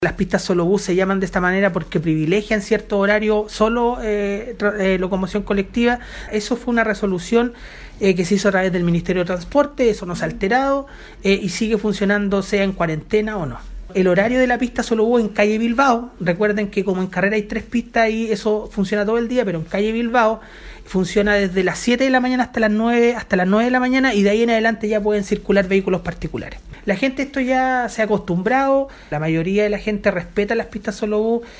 Las pistas solo bus se llaman de esta manera porque privilegian cierto horario solo locomoción colectiva. Eso fue una resolución que se hizo a través del Ministerio de Transporte, eso no se ha alterado y sigue funcionando sea en cuarentena o no. El horario de la pista solo bus en calle Bilbao, recuerden que como en carrera hay 3 pistas y eso funciona todo el día, pero en calle Bilbao funciona desde las 7 de la mañana hasta las 9 de la mañana y de ahí en adelante ya pueden circular vehículos particulares. La gente esto ya se ha acostumbrado, la mayoría de la gente respeta las pistas solo bus